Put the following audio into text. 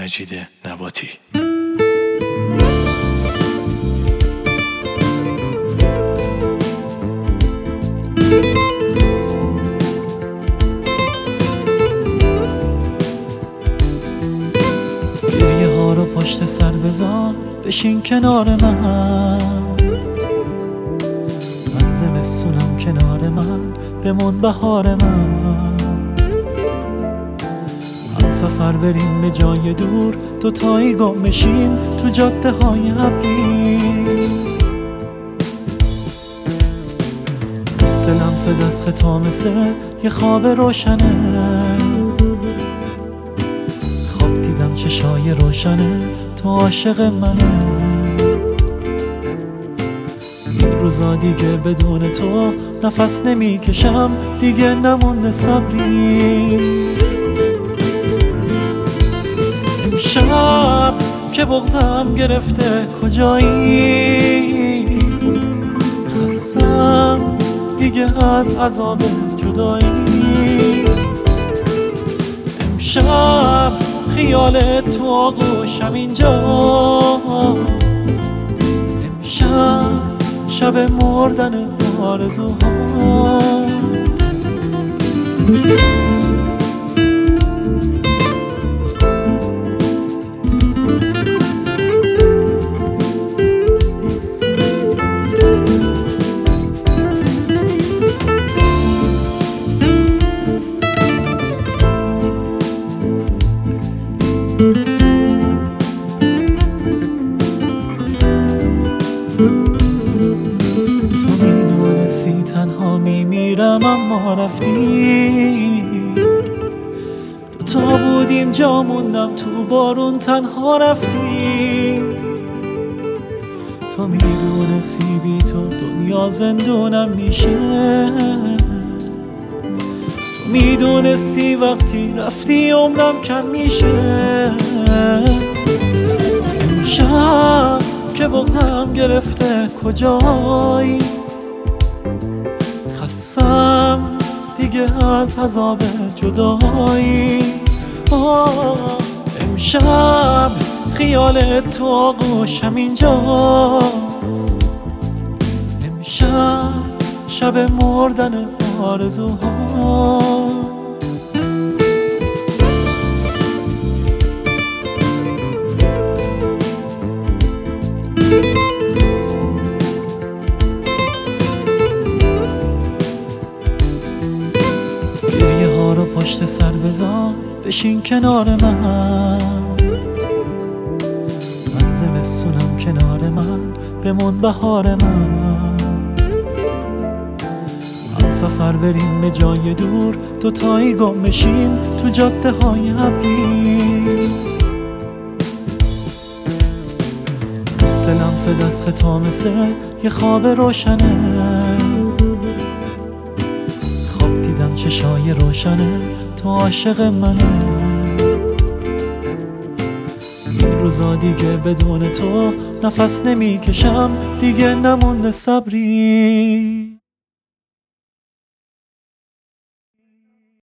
مجید نباتی. گریه ها رو پشت سر بذار، بشین کنار من زمستونم کنار من، بمون بهار من. هم سفر بریم به جای دور، دوتایی گم بشیم تو جاده های ابری. مثل لمس دست تو، مثل یه خواب روشنه، خواب دیدم چشای روشنه، تو عاشق منه. روزا دیگه بدون تو نفس نمیکشم، دیگه نمونده صبری. امشب که بغضم گرفته کجایی، خستم دیگه از عذاب جدایی. امشب خیال تو آغوشم اینجا، امشب شب مردن آرزوها. تنها میمیرم اما رفتی، دوتا بودیم جا موندم تو بارون تنها رفتی. تو میدونستی بی تو دنیا زندونم میشه، تو میدونستی وقتی رفتی عمرم کم میشه. امشب که بغضم گرفته کجایی، خستم دیگه از عذاب جدایی. امشب خیال تو آغوشم اینجا، امشب شب مردن آرزوها. پشت سر بذار، بشین کنار من زمستونم کنار من، بمون بهار من. هم سفر بریم به جای دور، دوتایی گم بشیم تو جاده های ابری. مثل لمس دست تو، مثل یه خواب روشنه، دیدم چشای روشنه، تو عاشق منه. این روزا دیگه بدون تو نفس نمیکشم، دیگه نمونده صبری.